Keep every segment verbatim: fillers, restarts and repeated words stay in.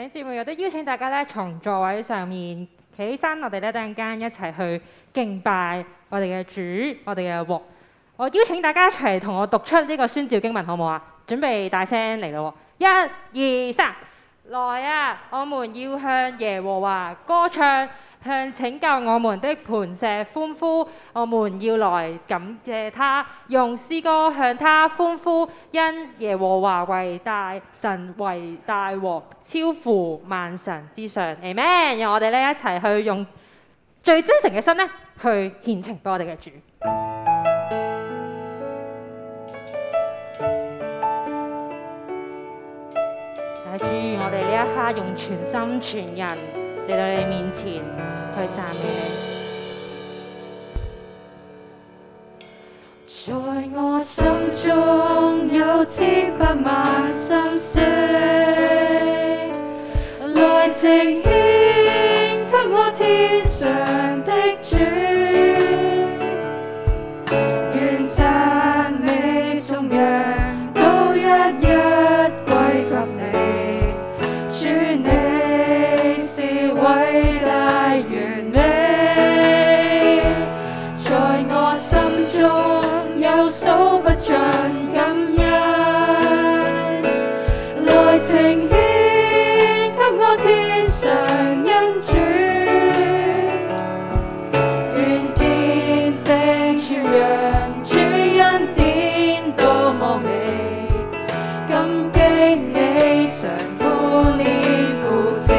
兄姊妹，有得邀請大家咧，從座位上面企起身，我哋咧等陣間一齊去敬拜我哋嘅主，我哋嘅王。我邀請大家一齊同我讀出呢個宣召經文，好唔好啊？準備大聲嚟咯！一、二、三，來啊！我們要向耶和華歌唱，向拯救我們的磐石歡呼。我們要來感謝他，用詩歌向他歡呼，因耶和華為大，神為大王，超乎萬神之上。Amen！讓我哋咧一齊去用最真誠嘅心咧，去獻情俾我哋嘅主。主，我哋呢一刻用全心全人嚟到你面前去讚美你。 在我心中有千百萬心聲，來呈獻給我天上的主，願讚美頌揚都一一歸給你。主你是偉大完美，在我心中有數不盡感恩，來呈獻給我天上恩主，願見證傳揚主恩典多麼美，感激你常歡憐扶持，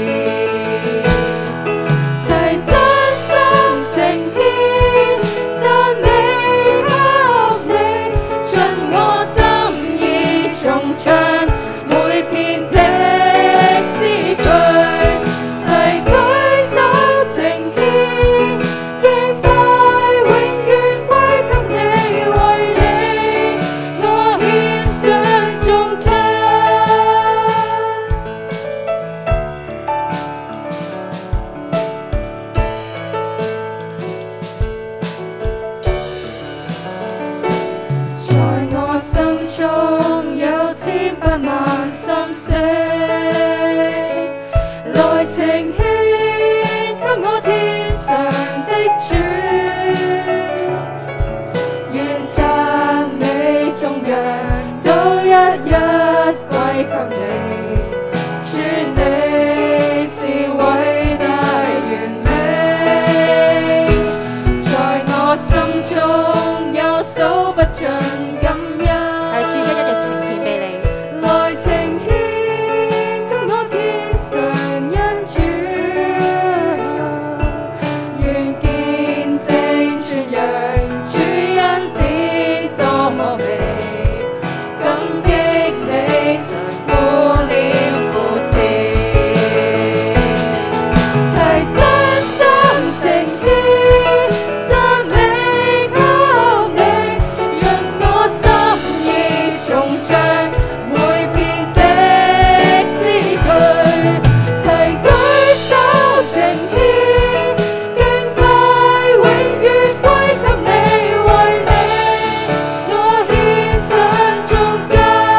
齊真心呈獻讚美給你，盡我心意頌唱每篇的詩句，齊舉手呈獻敬拜永遠歸給你，為你我獻上頌讚。在我心中有千百萬心聲，來呈獻給我天上的主，願讚美頌揚都一一歸給你。主你是偉大完美，在我心中有數不盡感係主一一恩， 嘅呈獻俾你。 來呈獻給我天上恩主，願見證傳揚主恩典多麼美，感激你常顧念扶持，齊真心呈獻讚美給你，盡我心意頌唱每篇的詩句，齊舉手呈獻敬拜永遠歸給你，為你我獻上頌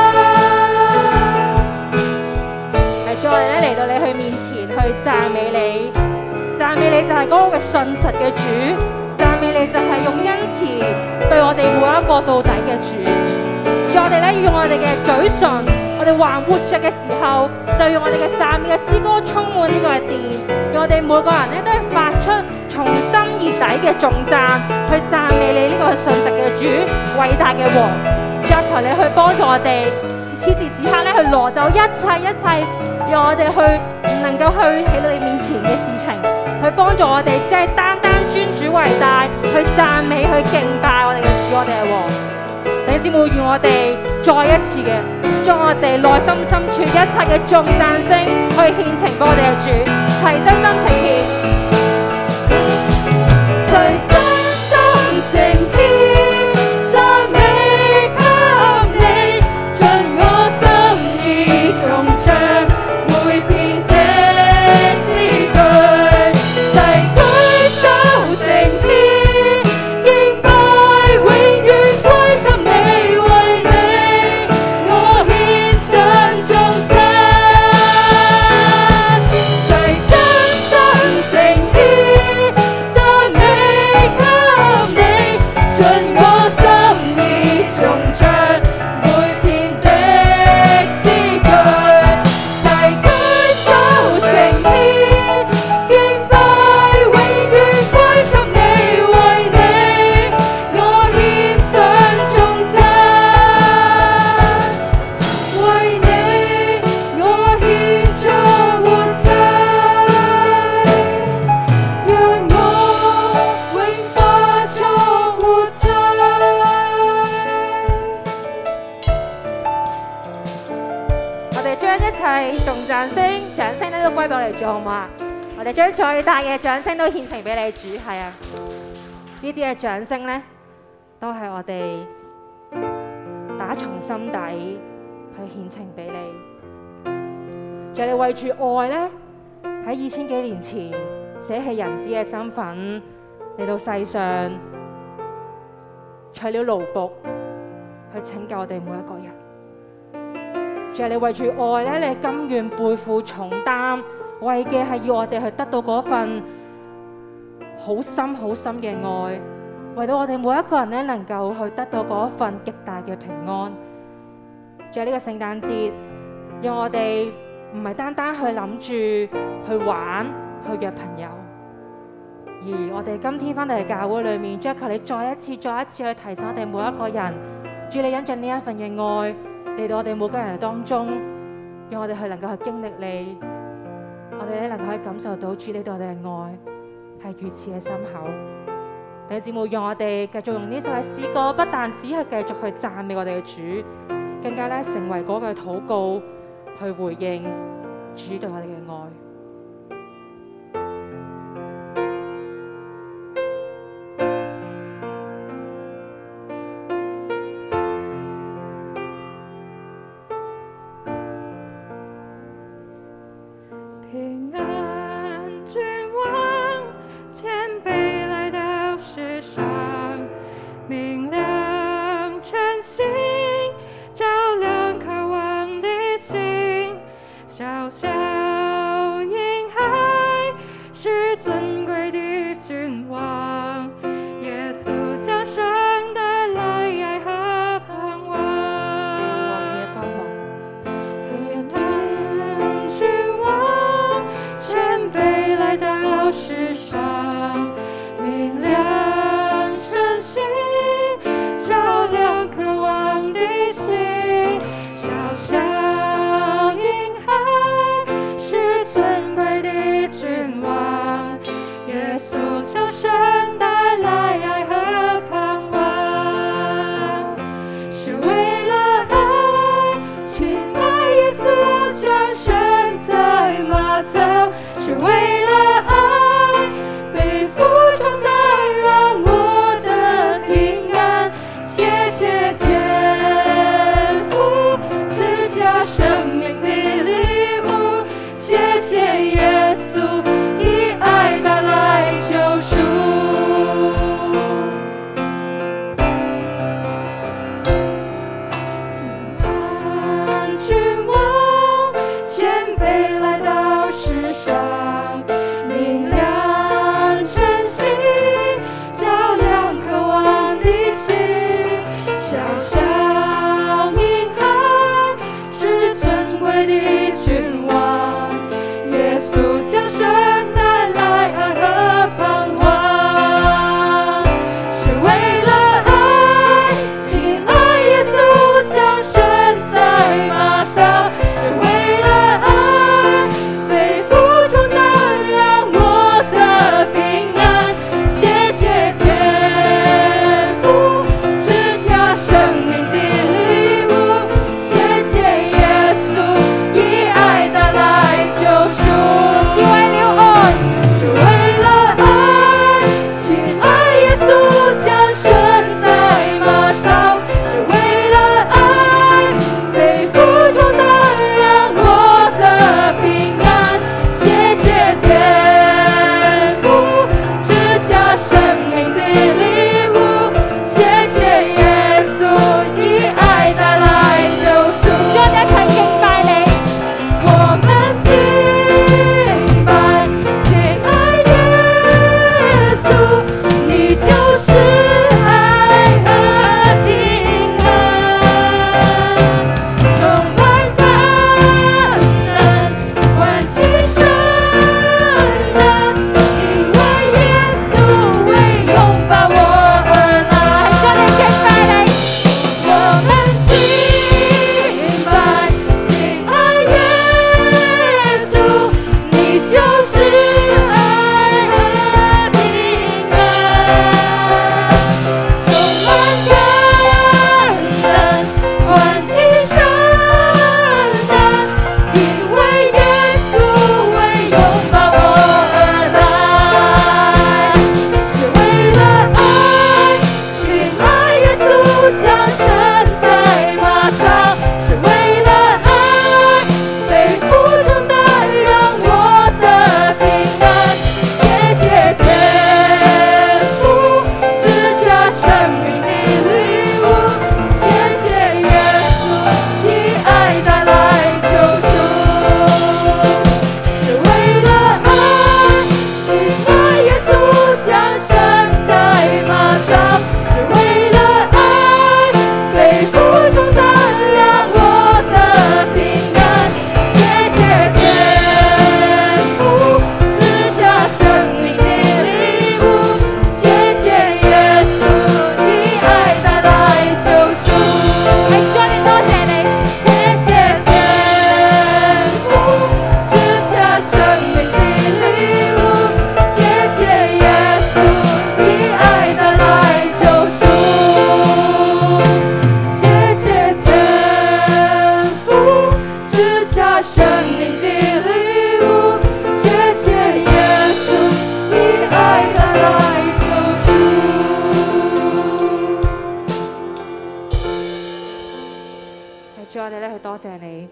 讚。 係再咧嚟到你去面前去讚美你，讚美你就係嗰個嘅信實嘅主，讚美你就係用恩慈對我哋每一個到底嘅主。主，我哋咧要用我哋嘅嘴唇，我哋還活着嘅時候，就用我哋嘅讚美嘅詩歌充滿呢個嘅殿，讓我哋每個人咧都係發出從心而底嘅頌讚，去讚美你呢個信實嘅主，偉大嘅王。主啊，求你去幫助我哋。此時此刻咧，去攞走一切一切，讓我哋去唔能夠去起到你面前嘅事情，去幫助我哋，只係單單尊主為大，去讚美、去敬拜我哋嘅主，我哋嘅王。弟兄姊妹，願我哋再一次嘅將我哋內心深處一切嘅頌讚聲，去獻情俾我哋嘅主，齊真心呈獻， 齊真心呈獻讚美給你，盡我心意頌唱每篇的詩句，齊舉手呈獻敬拜永遠歸給你，為你我獻上頌讚。 動讚聲，掌聲咧都歸俾我哋主，好唔好啊？我哋將最大嘅掌聲都獻呈俾你主，係啊！呢啲嘅掌聲咧，都係我哋打從心底去獻呈俾你。就係你為住愛咧，喺二千幾年前捨棄人子嘅身份嚟到世上，取了奴僕去拯救我哋每一個人。就係你為住愛咧，你甘願背負重擔，為嘅係要我哋去得到嗰份好深好深嘅愛，為到我哋每一個人咧能夠去得到嗰份極大嘅平安。就係呢個聖誕節，讓我哋唔係單單去諗住去玩去約朋友，而我哋今天翻嚟教會裏面，將求你再一次再一次去提醒我哋每一個人，主你因着呢一份嘅愛嚟到我哋每個人當中，讓我哋去能夠去經歷你，我哋咧能夠去感受到主你對我哋嘅愛係如此嘅深厚。弟兄姊妹，讓我哋繼續用呢首嘅詩歌，不但只係繼續去讚美我哋嘅主，更加咧成為嗰句禱告去回應主對我哋嘅愛。 平安君王谦卑來到世上，明亮晨星照亮渴望的心，小小主，我哋咧去多謝你，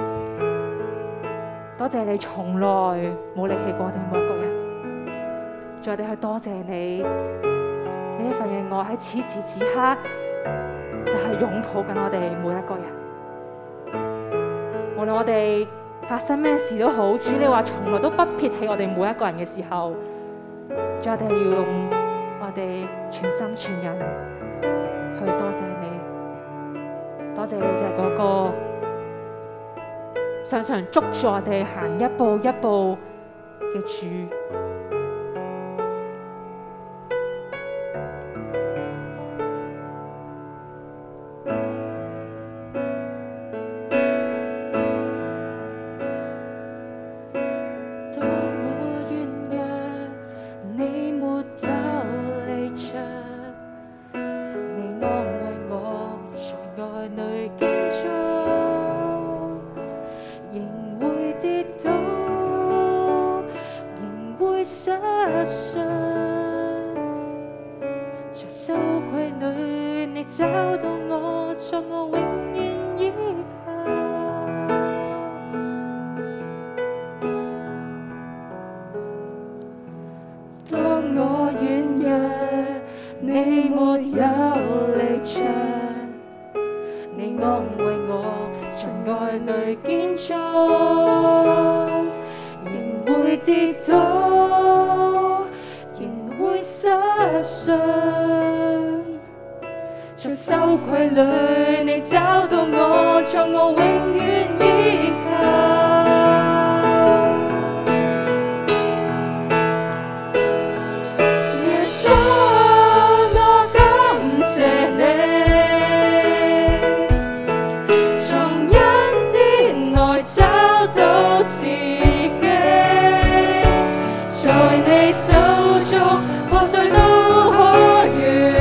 多謝你從來冇離棄過我哋每一個人。主，我哋去多謝你呢一份嘅愛喺此時此刻就係擁抱緊我哋每一個人。無論我哋發生咩事都好，主你話從來都不撇棄我哋每一個人嘅時候，主，我哋要用我哋全心全人去多謝你，多謝你就係嗰個常常捉住我哋行一步一步嘅主。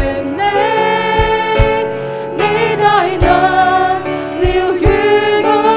你大能療癒我。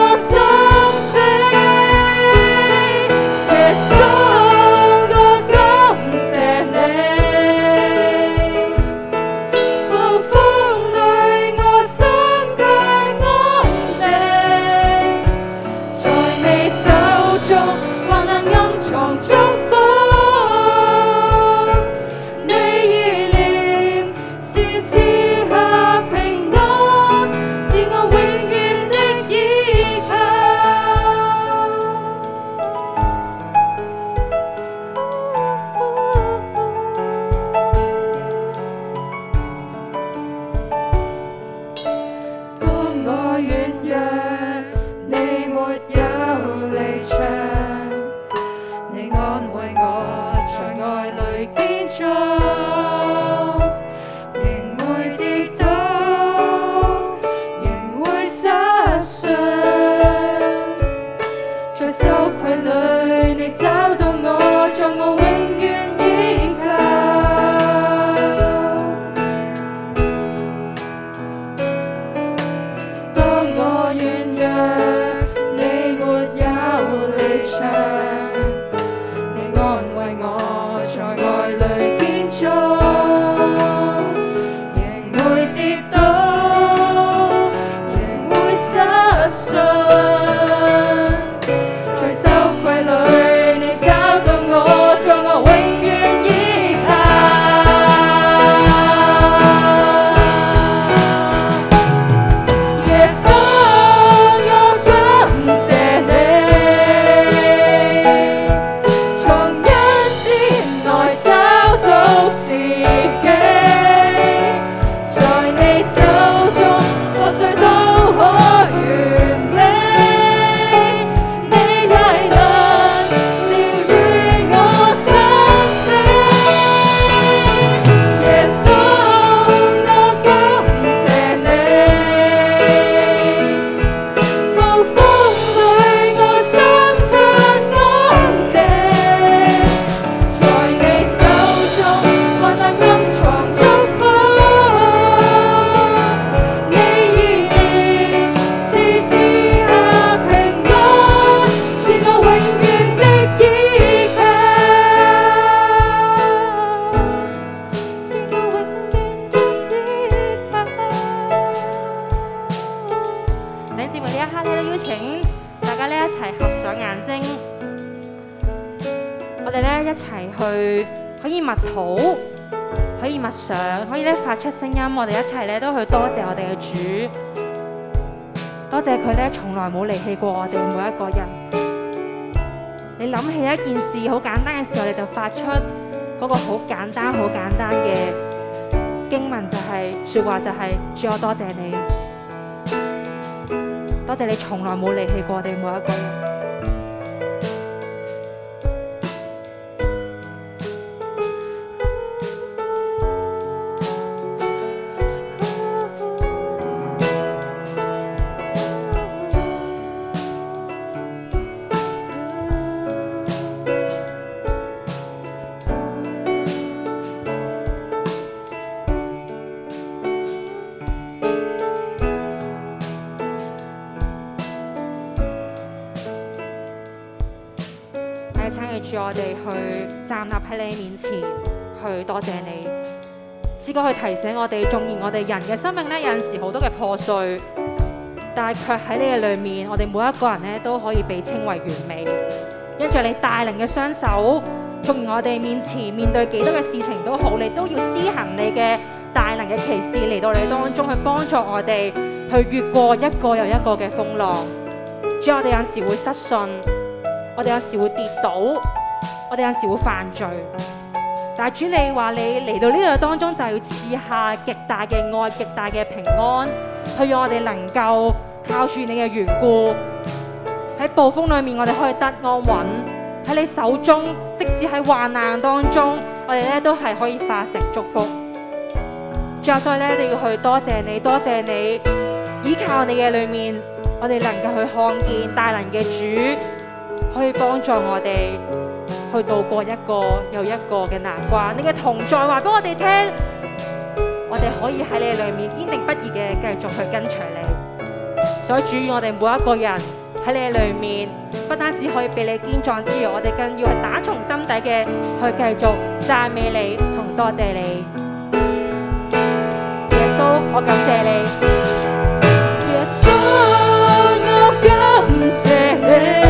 睛，我哋咧一齊去可以默禱，可以默想，可以咧發出聲音，我哋一齊咧都去多謝我哋嘅主，多謝佢咧從來冇離棄過我哋每一個人。你諗起一件事好簡單嘅時候，你就發出嗰個好簡單、好簡單嘅經文，就係、是、説話、就是，就係主，我多謝你，多謝你從來冇離棄過我哋每一個人。請你主，我哋去站立喺你面前，去多謝你。試過去提醒我哋，縱然我哋人嘅生命咧有陣時好多嘅破碎，但係卻喺你嘅裏面，我哋每一個人咧都可以被稱為完美。因着你帶領嘅雙手，縱然我哋面前面對幾多嘅事情都好，你都要施行你嘅大能嘅奇事嚟到你當中，去幫助我哋去越過一個又一個嘅風浪。主，我哋有陣時會失信。我哋有時會跌倒，我哋有時會犯罪，但係主你話你嚟到呢度當中就要賜下極大嘅愛、極大嘅平安，去讓我哋能夠靠住你嘅緣故，喺暴風裏面我哋可以得安穩，喺你手中，即使喺患難當中，我哋咧都係可以化成祝福。主啊，所以咧你要去多謝你，多謝你，依靠你嘅裏面，我哋能夠去看見大能嘅主。可以幫助我哋去度過一個又一個嘅難關。你嘅同在話俾我哋聽，我哋可以喺你裏面堅定不移嘅繼續去跟隨你。所以主，我哋每一個人喺你裏面，不單止可以俾你堅壯之餘，我哋更要係打從心底嘅去繼續讚美你同多謝你。耶穌，我感謝你。耶穌，我感謝你。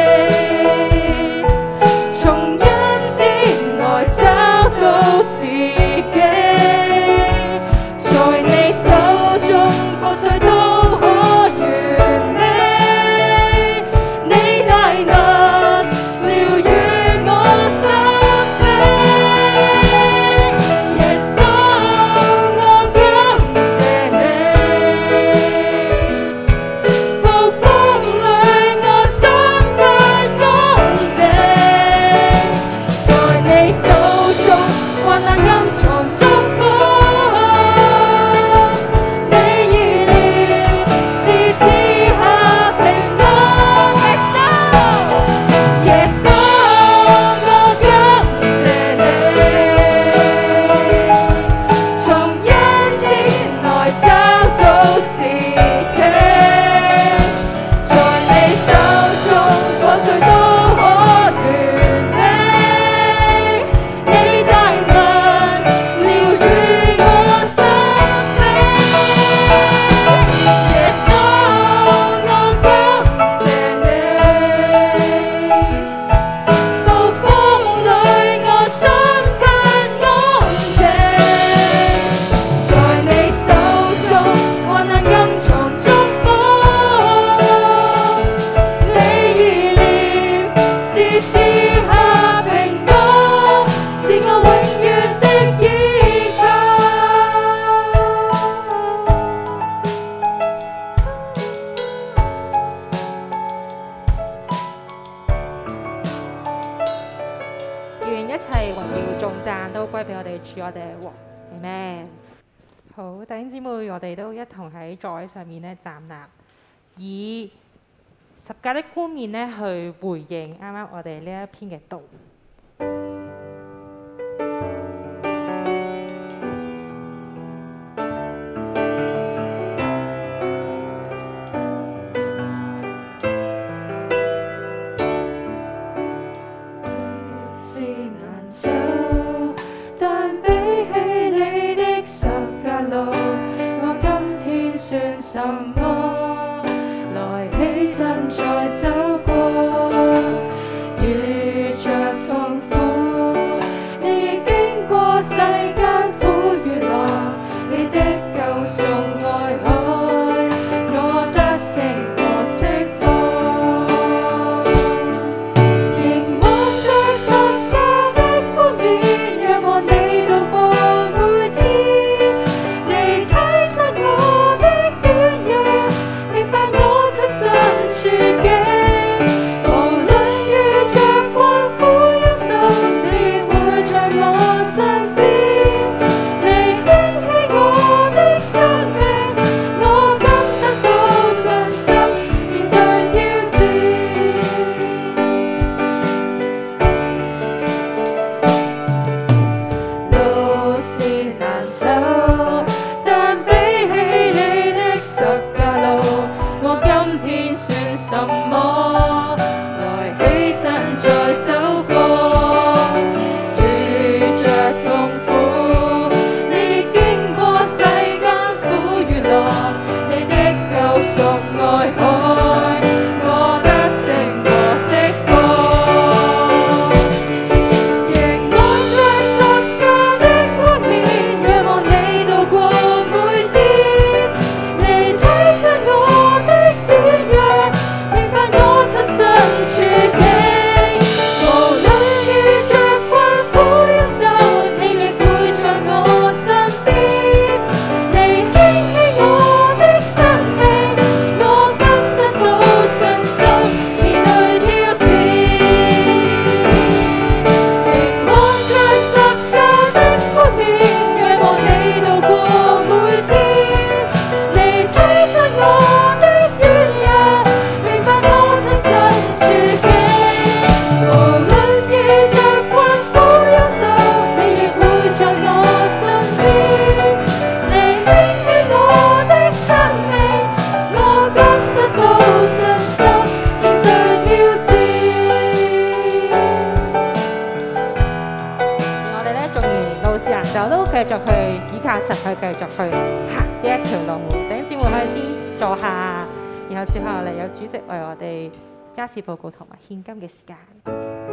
主我哋嘅王 Amen。 好，弟兄姊妹，我哋都一同喺座位上面咧站立，以十架的冠冕咧去回應啱啱我哋呢一篇嘅道。 什麼來犧牲再走過？ 去繼續去行呢一條路。弟兄姊妹可以先坐下，然後接下嚟有主席為我哋家事報告同埋獻金嘅時間。